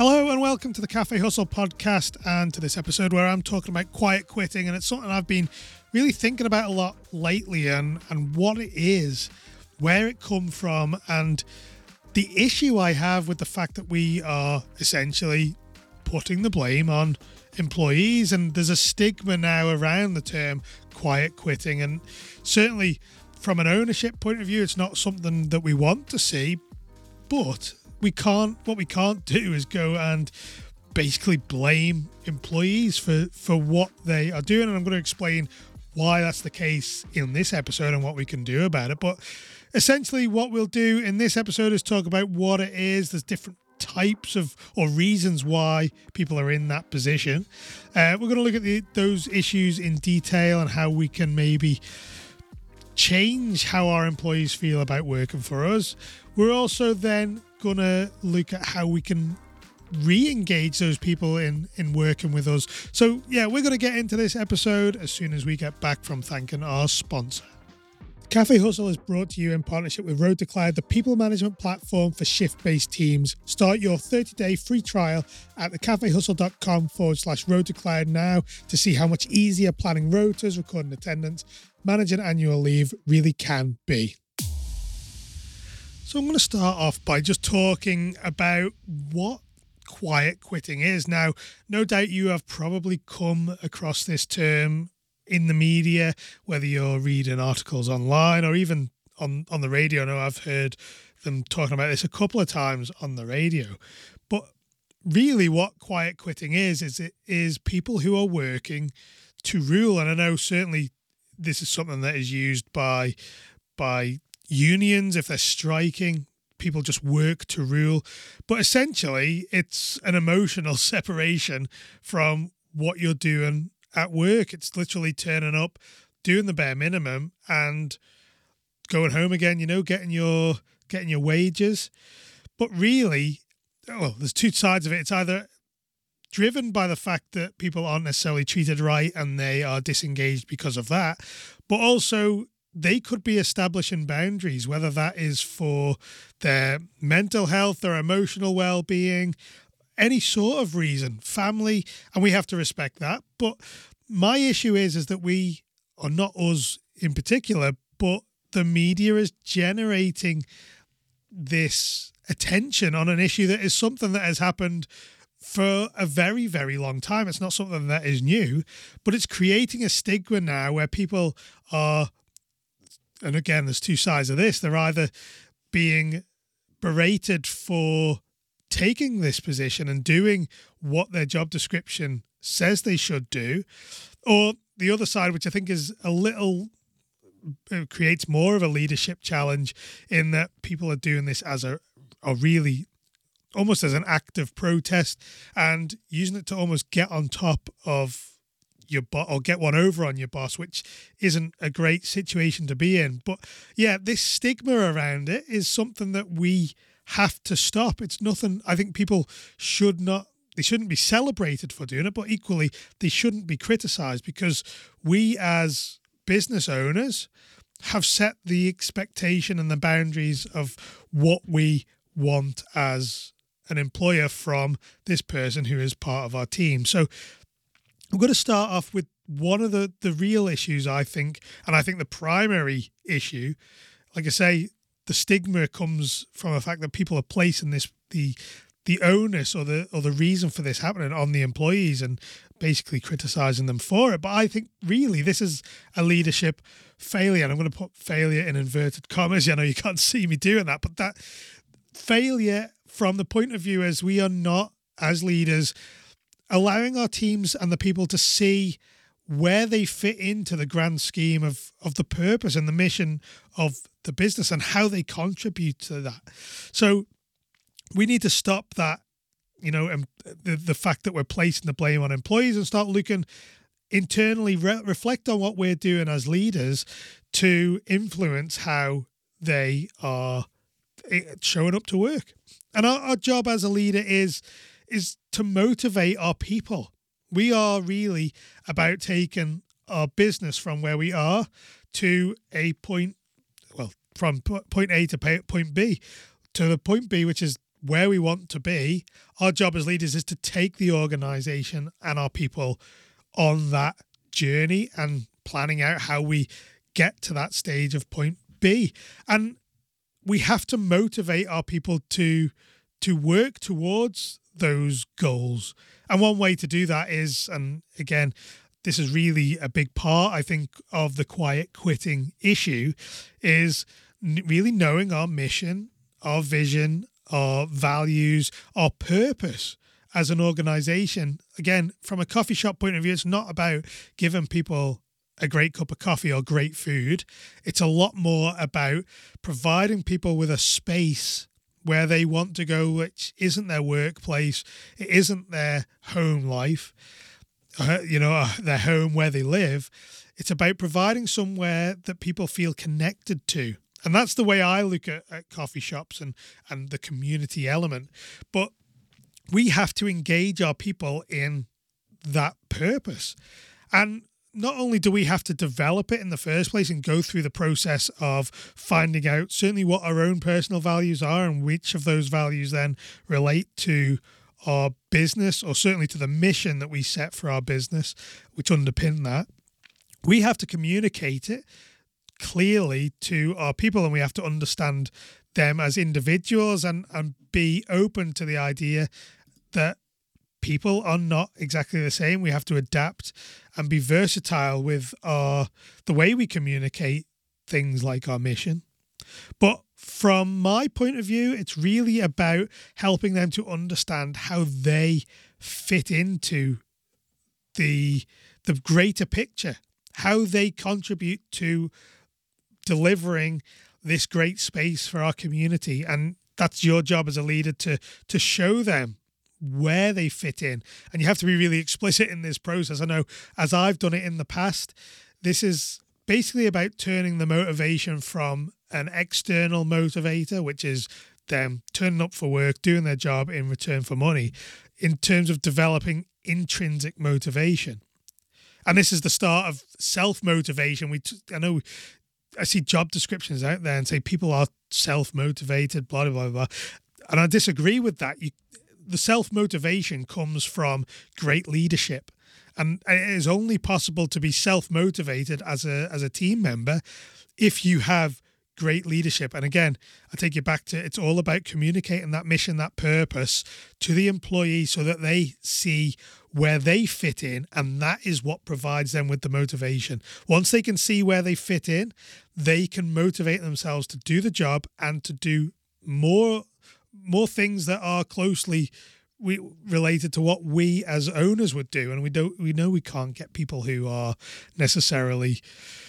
Hello and welcome to the Cafe Hustle podcast and to this episode where I'm talking about quiet quitting, and it's something I've been really thinking about a lot lately and what it is, where it come from, and the issue I have with the fact that we are essentially putting the blame on employees, and there's a stigma now around the term quiet quitting, and certainly from an ownership point of view it's not something that we want to see, but what we can't do is go and basically blame employees for what they are doing, and I'm going to explain why that's the case in this episode and what we can do about it. But essentially what we'll do in this episode is talk about what it is. There's different types of or reasons why people are in that position. We're going to look at those issues in detail and how we can maybe change how our employees feel about working for us. We're also then going to look at how we can re-engage those people in working with us. So yeah, we're going to get into this episode as soon as we get back from thanking our sponsor. Cafe Hustle is brought to you in partnership with Road to Cloud, the people management platform for shift-based teams. Start your 30-day free trial at thecafehustle.com/road to cloud now to see how much easier planning rotas, recording attendance, managing annual leave really can be. So I'm going to start off by just talking about what quiet quitting is. Now, no doubt you have probably come across this term in the media, whether you're reading articles online or even on the radio. I know I've heard them talking about this a couple of times on the radio. But really what quiet quitting is it is people who are working to rule. And I know certainly this is something that is used by unions. If they're striking, people just work to rule. But essentially, it's an emotional separation from what you're doing at work. It's literally turning up, doing the bare minimum, and going home again. Getting your wages. But really, there's two sides of it. It's either driven by the fact that people aren't necessarily treated right and they are disengaged because of that, but also they could be establishing boundaries, whether that is for their mental health, their emotional well-being, any sort of reason, family, and we have to respect that. But my issue is that we, or not us in particular, but the media is generating this attention on an issue that is something that has happened for a very, very long time. It's not something that is new, but it's creating a stigma now where people are, and again, there's two sides of this. They're either being berated for taking this position and doing what their job description says they should do, or the other side, which I think is creates more of a leadership challenge, in that people are doing this as really almost as an act of protest and using it to almost get on top of your boss or get one over on your boss, which isn't a great situation to be in. But yeah, this stigma around it is something that we have to stop. It's nothing. I think people shouldn't be celebrated for doing it, but equally they shouldn't be criticized, because we as business owners have set the expectation and the boundaries of what we want as an employer from this person who is part of our team. So I'm going to start off with one of the real issues, I think, and I think the primary issue. Like I say, the stigma comes from the fact that people are placing the onus or the reason for this happening on the employees and basically criticizing them for it. But I think really this is a leadership failure, and I'm going to put failure in inverted commas. I know you can't see me doing that, but that failure from the point of view as we are not, as leaders, allowing our teams and the people to see where they fit into the grand scheme of the purpose and the mission of the business and how they contribute to that. So we need to stop that, and the fact that we're placing the blame on employees, and start looking internally, reflect on what we're doing as leaders to influence how they are showing up to work. And our job as a leader is to motivate our people. We are really about taking our business from where we are to a point, from point A to point B, to the point B, which is where we want to be, our job as leaders is to take the organization and our people on that journey and planning out how we get to that stage of point B. And we have to motivate our people to work towards those goals. And one way to do that is, and again, this is really a big part, I think, of the quiet quitting issue, is really knowing our mission, our vision, our values, our purpose as an organization. Again, from a coffee shop point of view, it's not about giving people a great cup of coffee or great food. It's a lot more about providing people with a space where they want to go, which isn't their workplace, it isn't their home life, their home where they live. It's about providing somewhere that people feel connected to. And that's the way I look at coffee shops and the community element. But we have to engage our people in that purpose. And not only do we have to develop it in the first place and go through the process of finding out certainly what our own personal values are and which of those values then relate to our business, or certainly to the mission that we set for our business, which underpin that. We have to communicate it clearly to our people, and we have to understand them as individuals and be open to the idea that people are not exactly the same. We have to adapt and be versatile with the way we communicate things like our mission. But from my point of view, it's really about helping them to understand how they fit into the greater picture, how they contribute to delivering this great space for our community. And that's your job as a leader to show them where they fit in. And you have to be really explicit in this process. I know, as I've done it in the past, this is basically about turning the motivation from an external motivator, which is them turning up for work, doing their job in return for money, in terms of developing intrinsic motivation. And this is the start of self-motivation. I see job descriptions out there and say people are self-motivated, blah, blah, blah, blah. And I disagree with that. The self-motivation comes from great leadership. And it is only possible to be self-motivated as a team member if you have great leadership. And again, I take you back to, it's all about communicating that mission, that purpose to the employee so that they see where they fit in, and that is what provides them with the motivation. Once they can see where they fit in, they can motivate themselves to do the job and to do more things that are closely related to what we as owners would do. And we know we can't get people who are necessarily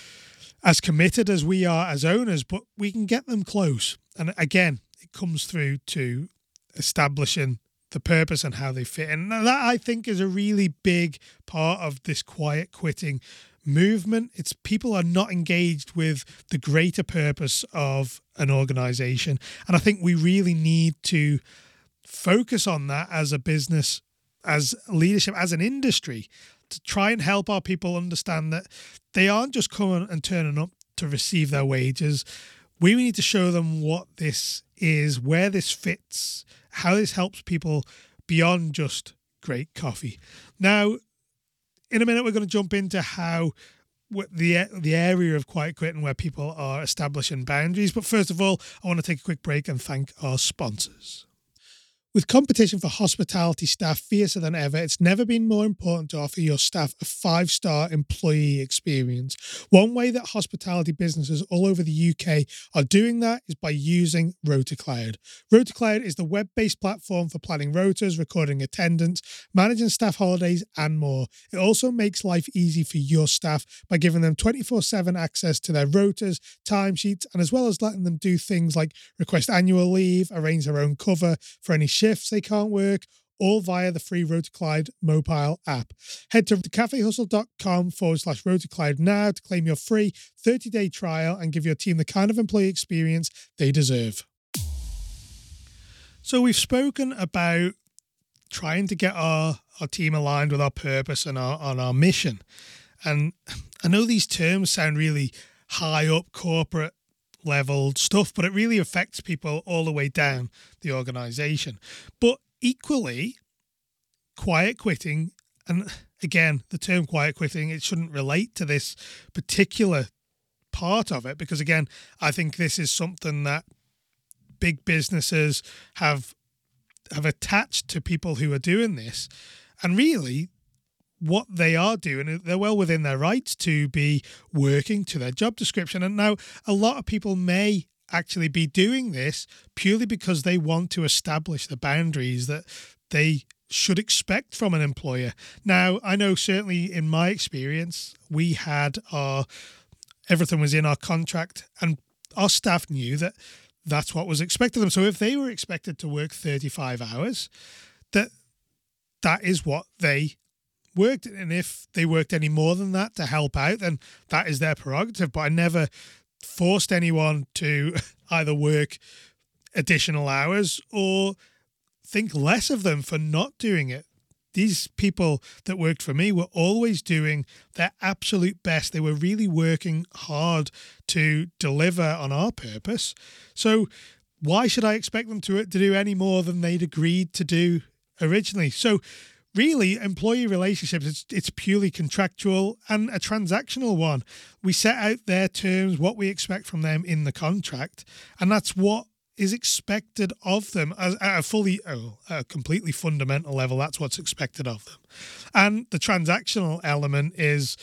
as committed as we are as owners, but we can get them close. And again, it comes through to establishing the purpose and how they fit. And that, I think, is a really big part of this quiet quitting movement. It's people are not engaged with the greater purpose of an organization. And I think we really need to focus on that as a business, as leadership, as an industry, to try and help our people understand that they aren't just coming and turning up to receive their wages. We need to show them what this is, where this fits, how this helps people beyond just great coffee. Now, in a minute, we're going to jump into how the area of quiet quitting where people are establishing boundaries. But first of all, I want to take a quick break and thank our sponsors. With competition for hospitality staff fiercer than ever, it's never been more important to offer your staff a 5-star employee experience. One way that hospitality businesses all over the UK are doing that is by using RotaCloud. RotaCloud is the web-based platform for planning rotas, recording attendance, managing staff holidays, and more. It also makes life easy for your staff by giving them 24/7 access to their rotas, timesheets, and as well as letting them do things like request annual leave, arrange their own cover for any shifts they can't work, all via the free RotaCloud mobile app. Head to cafehustle.com/RotaCloud now to claim your free 30-day trial and give your team the kind of employee experience they deserve. So we've spoken about trying to get our team aligned with our purpose and our mission. And I know these terms sound really high up, corporate, level stuff, but it really affects people all the way down the organization. But equally, quiet quitting, and again, the term quiet quitting, it shouldn't relate to this particular part of it, because again, I think this is something that big businesses have attached to people who are doing this. And really, what they are doing, they're well within their rights to be working to their job description. And now a lot of people may actually be doing this purely because they want to establish the boundaries that they should expect from an employer. Now, I know certainly in my experience, we had everything was in our contract, and our staff knew that that's what was expected of them. So if they were expected to work 35 hours, that is what they worked. And if they worked any more than that to help out, then that is their prerogative. But I never forced anyone to either work additional hours or think less of them for not doing it. These people that worked for me were always doing their absolute best. They were really working hard to deliver on our purpose. So why should I expect them to do any more than they'd agreed to do originally? So really, employee relationships, it's purely contractual and a transactional one. We set out their terms, what we expect from them in the contract, and that's what is expected of them at a completely fundamental level. That's what's expected of them. And the transactional element is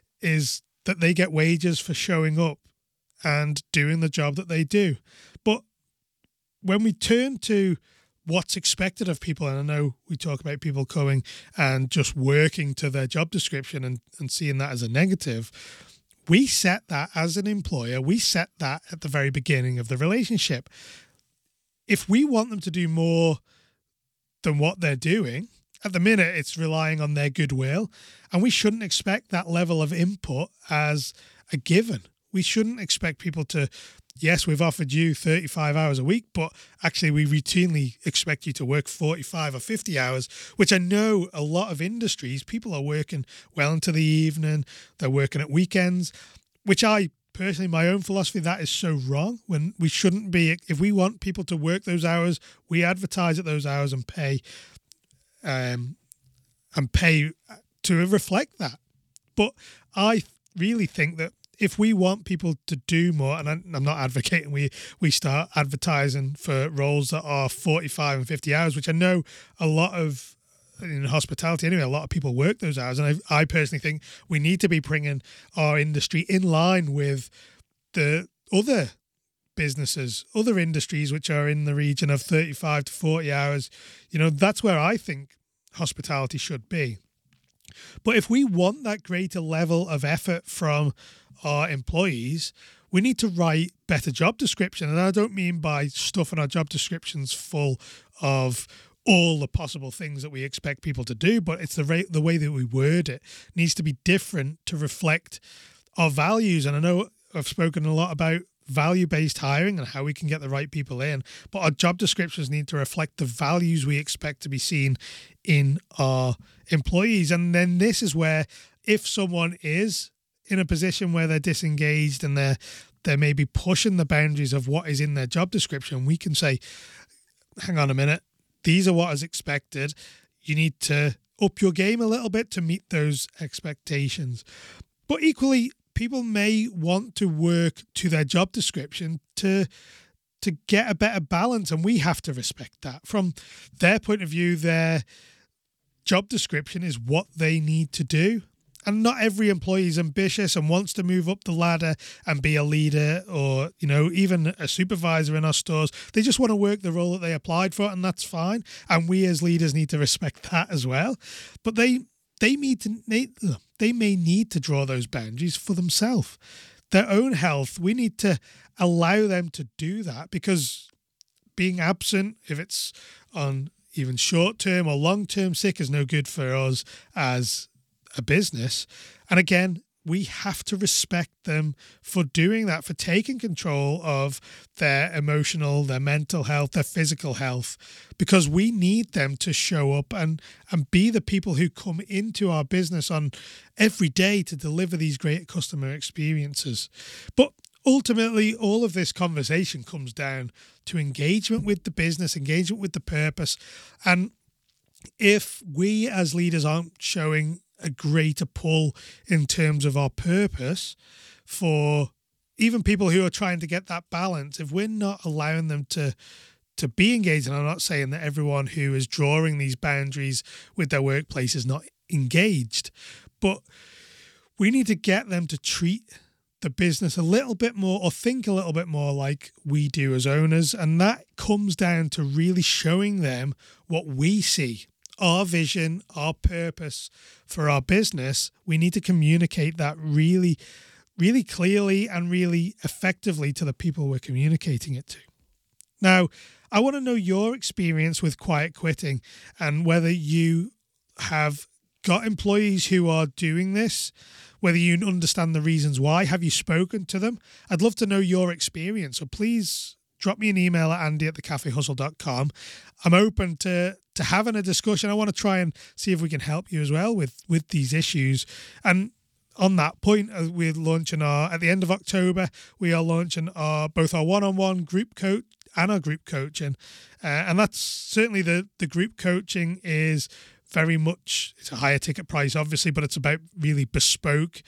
that they get wages for showing up and doing the job that they do. But when we turn to what's expected of people, and I know we talk about people coming and just working to their job description and seeing that as a negative, we set that as an employer, we set that at the very beginning of the relationship. If we want them to do more than what they're doing, at the minute it's relying on their goodwill, and we shouldn't expect that level of input as a given. We shouldn't expect people to, yes, we've offered you 35 hours a week, but actually we routinely expect you to work 45 or 50 hours, which I know a lot of industries, people are working well into the evening, they're working at weekends, which I personally, my own philosophy, that is so wrong. When we shouldn't be, if we want people to work those hours, we advertise at those hours and pay to reflect that. But I really think that if we want people to do more, and I'm not advocating we start advertising for roles that are 45 and 50 hours, which I know a lot of, in hospitality anyway, a lot of people work those hours. And I personally think we need to be bringing our industry in line with the other businesses, other industries, which are in the region of 35 to 40 hours. You know, that's where I think hospitality should be. But if we want that greater level of effort from our employees, we need to write better job description. And I don't mean by stuffing our job descriptions full of all the possible things that we expect people to do, but it's the way that we word it needs to be different to reflect our values. And I know I've spoken a lot about value-based hiring and how we can get the right people in, but our job descriptions need to reflect the values we expect to be seen in our employees. And then this is where, if someone is in a position where they're disengaged and they're maybe pushing the boundaries of what is in their job description, we can say, hang on a minute, these are what is expected. You need to up your game a little bit to meet those expectations. But equally, people may want to work to their job description to get a better balance, and we have to respect that. From their point of view, their job description is what they need to do. And not every employee is ambitious and wants to move up the ladder and be a leader or, you know, even a supervisor in our stores. They just want to work the role that they applied for, and that's fine. And we as leaders need to respect that as well. But they may need to draw those boundaries for themselves. Their own health, we need to allow them to do that, because being absent, if it's on even short-term or long-term sick, is no good for us as a business. And again, we have to respect them for doing that, for taking control of their emotional, their mental health, their physical health, because we need them to show up and be the people who come into our business on every day to deliver these great customer experiences. But ultimately, all of this conversation comes down to engagement with the business, engagement with the purpose. And if we as leaders aren't showing a greater pull in terms of our purpose for even people who are trying to get that balance, if we're not allowing them to be engaged, and I'm not saying that everyone who is drawing these boundaries with their workplace is not engaged, but we need to get them to treat the business a little bit more, or think a little bit more like we do as owners. And that comes down to really showing them what we see, our vision, our purpose for our business. We need to communicate that really, really clearly and really effectively to the people we're communicating it to. Now, I want to know your experience with quiet quitting and whether you have got employees who are doing this, whether you understand the reasons why. Have you spoken to them? I'd love to know your experience. So please drop me an email at andy@thecafehustle.com. I'm open to having a discussion. I want to try and see if we can help you as well with these issues. And on that point, we're launching at the end of October, we are launching both our one-on-one group coach and our group coaching. And that's certainly the group coaching is very much, it's a higher ticket price, obviously, but it's about really bespoke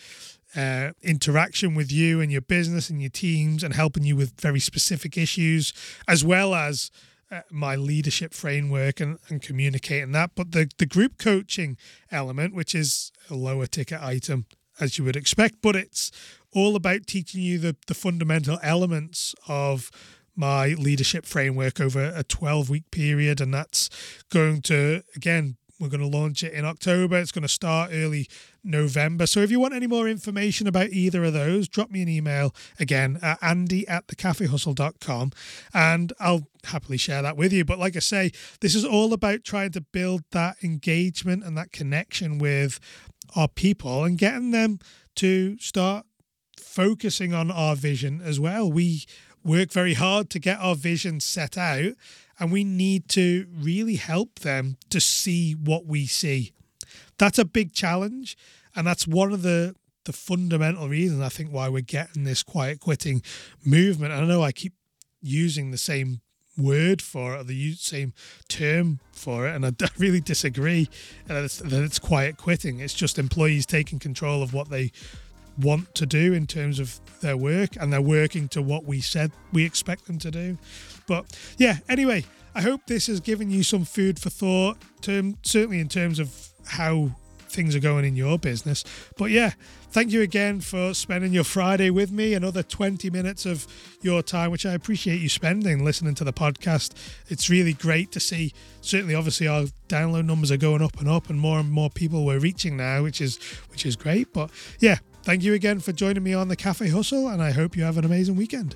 interaction with you and your business and your teams, and helping you with very specific issues, as well as my leadership framework and communicating that. But the group coaching element, which is a lower ticket item, as you would expect, but it's all about teaching you the fundamental elements of my leadership framework over a 12-week period. And that's going to, again, we're going to launch it in October. It's going to start early November. So if you want any more information about either of those, drop me an email again at andy@thecafehustle.com, and I'll happily share that with you. But like I say, this is all about trying to build that engagement and that connection with our people and getting them to start focusing on our vision as well. We work very hard to get our vision set out, and we need to really help them to see what we see. That's a big challenge, and that's one of the fundamental reasons I think why we're getting this quiet quitting movement. I know I keep using the same word for it, or the same term for it, and I really disagree that it's quiet quitting. It's just employees taking control of what they want to do in terms of their work, and they're working to what we said we expect them to do. But yeah, anyway, I hope this has given you some food for thought, certainly in terms of how things are going in your business. But yeah, thank you again for spending your Friday with me, another 20 minutes of your time, which I appreciate you spending listening to the podcast. It's really great to see. Certainly, obviously, our download numbers are going up, and more people we're reaching now, which is great. But yeah, thank you again for joining me on the Cafe Hustle, and I hope you have an amazing weekend.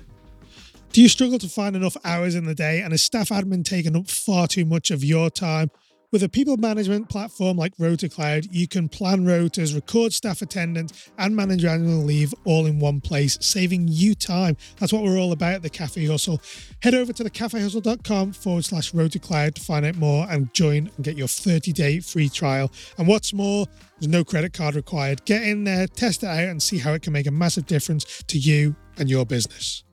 Do you struggle to find enough hours in the day, and is staff admin taking up far too much of your time? With a people management platform like RotaCloud, you can plan rotas, record staff attendance, and manage annual leave all in one place, saving you time. That's what we're all about at the Cafe Hustle. Head over to thecafehustle.com/RotaCloud to find out more and join and get your 30-day free trial. And what's more, there's no credit card required. Get in there, test it out, and see how it can make a massive difference to you and your business.